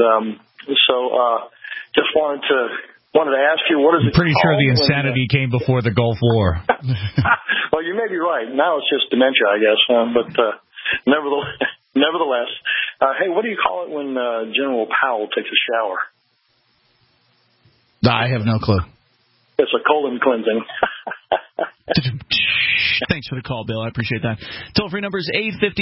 just wanted to ask you, what is it? I'm pretty sure the insanity came before the Gulf War. Well, you may be right. Now it's just dementia, I guess. But nevertheless, hey, what do you call it when General Powell takes a shower? I have no clue. It's a colon cleansing. Thanks for the call, Bill. I appreciate that. Toll-free number is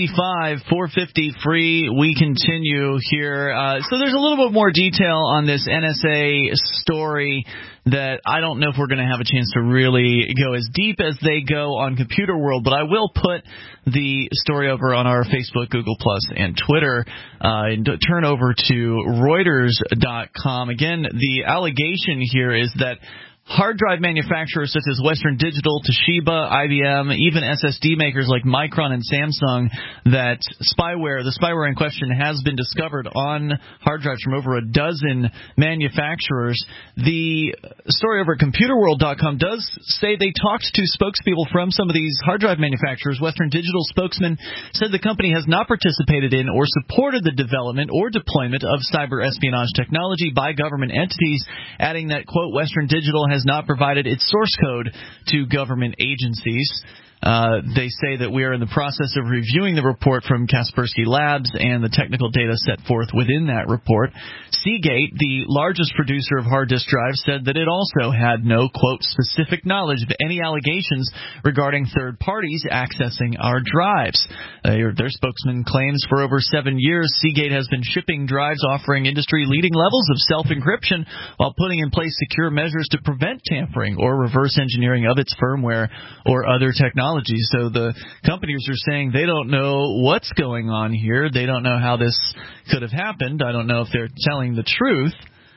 855-450-FREE. We continue here. So there's a little bit more detail on this NSA story that I don't know if we're going to have a chance to really go as deep as they go on Computer World, but I will put the story over on our Facebook, Google+, and Twitter, and turn over to Reuters.com. Again, the allegation here is that hard drive manufacturers such as Western Digital, Toshiba, IBM, even SSD makers like Micron and Samsung, that the spyware in question has been discovered on hard drives from over a dozen manufacturers. The story over at ComputerWorld.com does say they talked to spokespeople from some of these hard drive manufacturers. Western Digital spokesman said the company has not participated in or supported the development or deployment of cyber espionage technology by government entities, adding that, quote, Western Digital has not provided its source code to government agencies. They say that we are in the process of reviewing the report from Kaspersky Labs and the technical data set forth within that report. Seagate, the largest producer of hard disk drives, said that it also had no, quote, specific knowledge of any allegations regarding third parties accessing our drives. Their spokesman claims for over 7 years, Seagate has been shipping drives offering industry-leading levels of self-encryption while putting in place secure measures to prevent tampering or reverse engineering of its firmware or other technology. So the companies are saying they don't know what's going on here. They don't know how this could have happened. I don't know if they're telling the truth.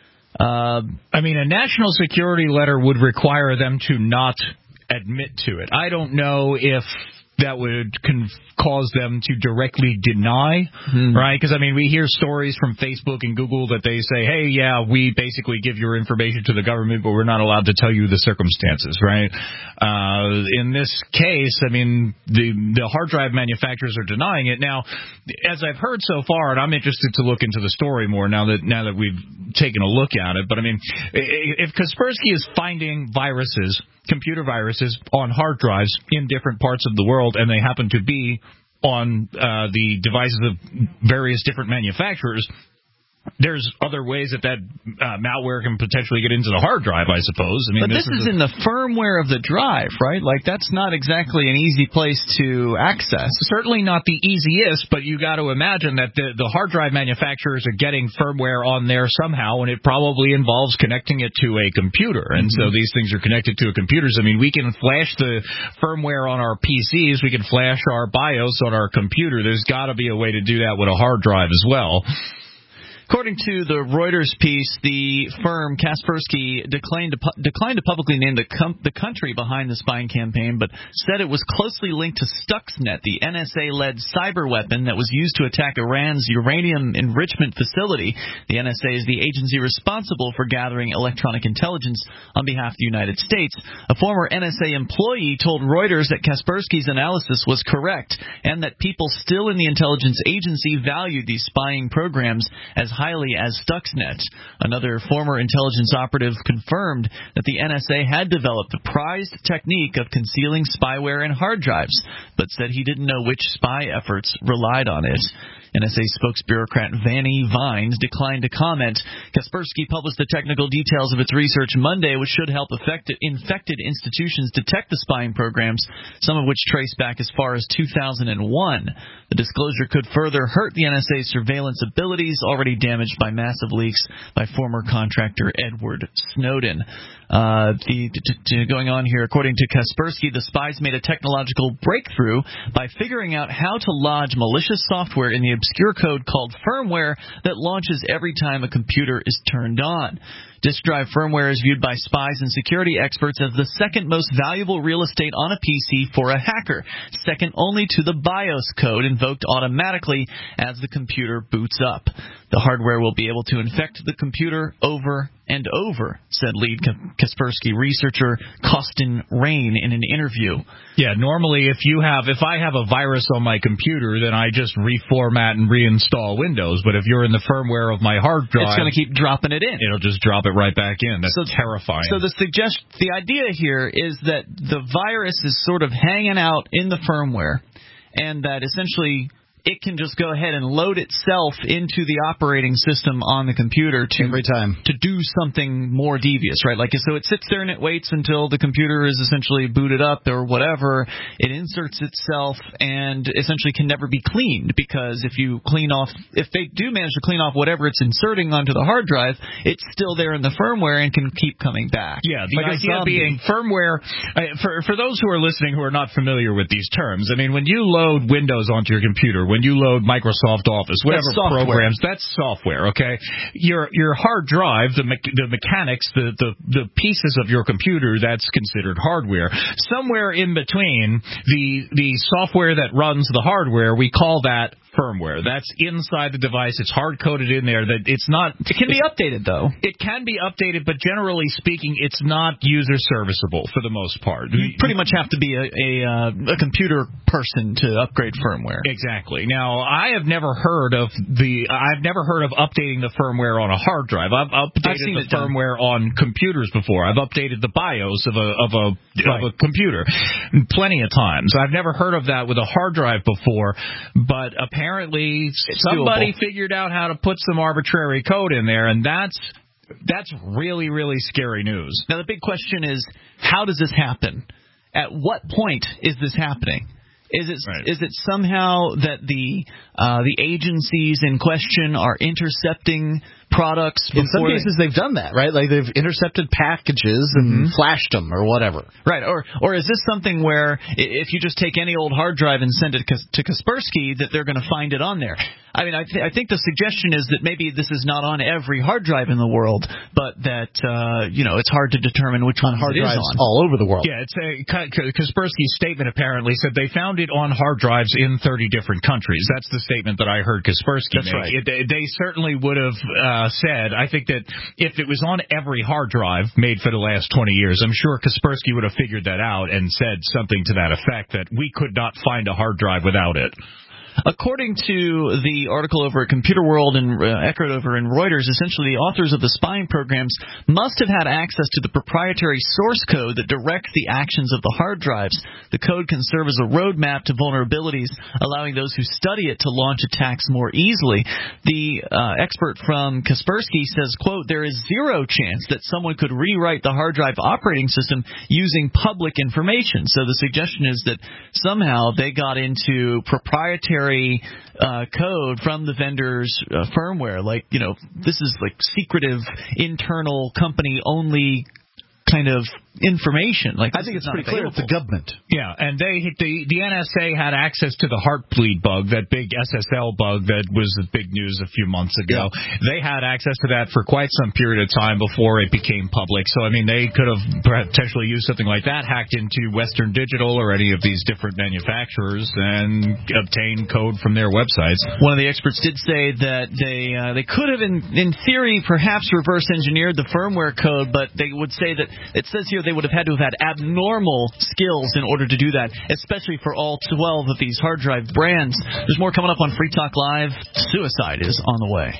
I mean, a national security letter would require them to not admit to it. I don't know if that would cause them to directly deny, right? Because, I mean, we hear stories from Facebook and Google that they say, hey, yeah, we basically give your information to the government, but we're not allowed to tell you the circumstances, right? In this case, I mean, the hard drive manufacturers are denying it. Now, as I've heard so far, and I'm interested to look into the story more now that we've taken a look at it, but, I mean, if Kaspersky is finding viruses, computer viruses on hard drives in different parts of the world, and they happen to be on the devices of various different manufacturers, there's other ways that malware can potentially get into the hard drive, I suppose. I mean, but this is in the firmware of the drive, right? Like, that's not exactly an easy place to access. Certainly not the easiest, but you got to imagine that the hard drive manufacturers are getting firmware on there somehow, and it probably involves connecting it to a computer. And so these things are connected to computers. I mean, we can flash the firmware on our PCs. We can flash our BIOS on our computer. There's got to be a way to do that with a hard drive as well. According to the Reuters piece, the firm Kaspersky declined to publicly name the country behind the spying campaign, but said it was closely linked to Stuxnet, the NSA-led cyber weapon that was used to attack Iran's uranium enrichment facility. The NSA is the agency responsible for gathering electronic intelligence on behalf of the United States. A former NSA employee told Reuters that Kaspersky's analysis was correct and that people still in the intelligence agency valued these spying programs as highly as Stuxnet. Another former intelligence operative confirmed that the NSA had developed a prized technique of concealing spyware in hard drives, but said he didn't know which spy efforts relied on it. NSA spokesbureaucrat Vanny Vines declined to comment. Kaspersky published the technical details of its research Monday, which should help infected institutions detect the spying programs, some of which trace back as far as 2001. The disclosure could further hurt the NSA's surveillance abilities, already damaged by massive leaks by former contractor Edward Snowden. Going on here, according to Kaspersky, the spies made a technological breakthrough by figuring out how to lodge malicious software in the obscure code called firmware that launches every time a computer is turned on. Disk drive firmware is viewed by spies and security experts as the second most valuable real estate on a PC for a hacker, second only to the BIOS code invoked automatically as the computer boots up. The hardware will be able to infect the computer over and over, said lead Kaspersky researcher Costin Rain in an interview. Yeah, normally if I have a virus on my computer, then I just reformat and reinstall Windows. But if you're in the firmware of my hard drive, it's going to keep dropping it in. It'll just drop it right back in. That's terrifying. So the idea here is that the virus is sort of hanging out in the firmware, and that essentially it can just go ahead and load itself into the operating system on the computer every time to do something more devious, right? Like, so it sits there and it waits until the computer is essentially booted up or whatever. It inserts itself and essentially can never be cleaned, because if they do manage to clean off whatever it's inserting onto the hard drive, it's still there in the firmware and can keep coming back. Yeah, the idea being firmware, for those who are listening who are not familiar with these terms, I mean, when you load Windows onto your computer, when you load Microsoft Office, whatever programs, that's software, okay? Your hard drive, the mechanics, the pieces of your computer, that's considered hardware. Somewhere in between the software that runs the hardware, we call that firmware. That's inside the device. It's hard-coded in there. That it's not. It can be updated, though. It can be updated, but generally speaking, it's not user-serviceable for the most part. You pretty much have to be a computer person to upgrade firmware. Exactly. Now, I've never heard of updating the firmware on a hard drive. I've updated the firmware on computers before. I've updated the BIOS of a computer plenty of times. I've never heard of that with a hard drive before, but apparently somebody figured out how to put some arbitrary code in there, and that's really, really scary news. Now, the big question is, how does this happen? At what point is this happening? Is it somehow that the agencies in question are intercepting products? In some cases, they've done that, right? Like they've intercepted packages and flashed them or whatever. Right. Or is this something where if you just take any old hard drive and send it to Kaspersky, that they're going to find it on there? I mean, I think the suggestion is that maybe this is not on every hard drive in the world, but that it's hard to determine which one hard drives on. all over the world. Yeah, Kaspersky's statement apparently said they found it on hard drives in 30 different countries. That's the statement that I heard Kaspersky make. Right. They certainly would have said, I think that if it was on every hard drive made for the last 20 years, I'm sure Kaspersky would have figured that out and said something to that effect, that we could not find a hard drive without it. According to the article over at Computer World and echoed over in Reuters, essentially the authors of the spying programs must have had access to the proprietary source code that directs the actions of the hard drives. The code can serve as a roadmap to vulnerabilities, allowing those who study it to launch attacks more easily. The expert from Kaspersky says, quote, there is zero chance that someone could rewrite the hard drive operating system using public information. So the suggestion is that somehow they got into proprietary code from the vendor's firmware. Like, this is like secretive, internal, company-only kind of information. Like, I think it's pretty clear it's the government. Yeah, and the NSA had access to the Heartbleed bug, that big SSL bug that was the big news a few months ago. Yeah. They had access to that for quite some period of time before it became public. So, I mean, they could have potentially used something like that, hacked into Western Digital or any of these different manufacturers, and obtained code from their websites. One of the experts did say that they could have, in theory, perhaps reverse engineered the firmware code, but they would say that it says here they would have had to have had abnormal skills in order to do that, especially for all 12 of these hard drive brands. There's more coming up on Free Talk Live. Suicide is on the way.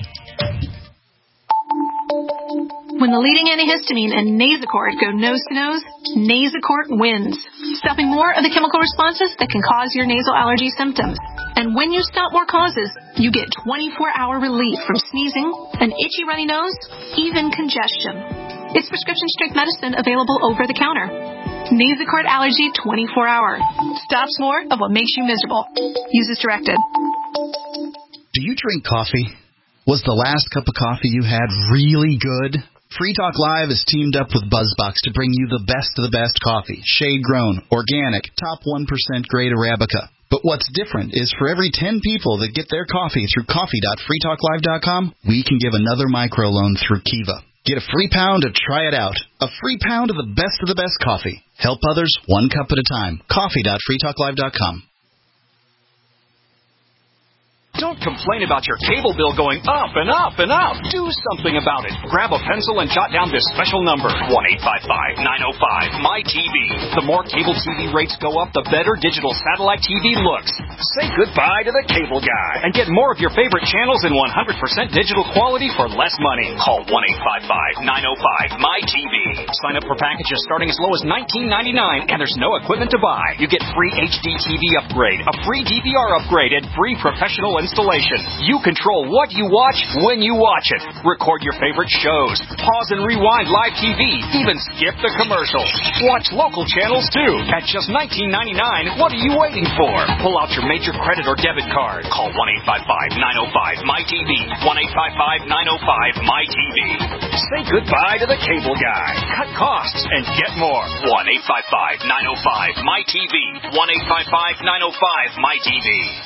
When the leading antihistamine and Nasacort go nose-to-nose, Nasacort wins, stopping more of the chemical responses that can cause your nasal allergy symptoms. And when you stop more causes, you get 24-hour relief from sneezing, an itchy runny nose, even congestion. It's prescription-strength medicine available over the counter. Nasacort Allergy 24-hour. Stops more of what makes you miserable. Use as directed. Do you drink coffee? Was the last cup of coffee you had really good? Free Talk Live is teamed up with BuzzBox to bring you the best of the best coffee. Shade-grown, organic, top 1% grade Arabica. But what's different is for every 10 people that get their coffee through coffee.freetalklive.com, we can give another microloan through Kiva. Get a free pound to try it out. A free pound of the best coffee. Help others one cup at a time. Coffee.freetalklive.com. Don't complain about your cable bill going up and up and up. Do something about it. Grab a pencil and jot down this special number, 1-855-905-MY-TV. The more cable TV rates go up, the better digital satellite TV looks. Say goodbye to the cable guy and get more of your favorite channels in 100% digital quality for less money. Call 1-855-905-MY-TV. Sign up for packages starting as low as $19.99, and there's no equipment to buy. You get free HD TV upgrade, a free DVR upgrade, and free professional installation. You control what you watch when you watch it. Record your favorite shows. Pause and rewind live TV. Even skip the commercials. Watch local channels too. At just $19.99, what are you waiting for? Pull out your major credit or debit card. Call 1-855-905-MY-TV. 1-855-905-MY-TV. Say goodbye to the cable guy. Cut costs and get more. 1-855-905-MY-TV. 1-855-905-MY-TV.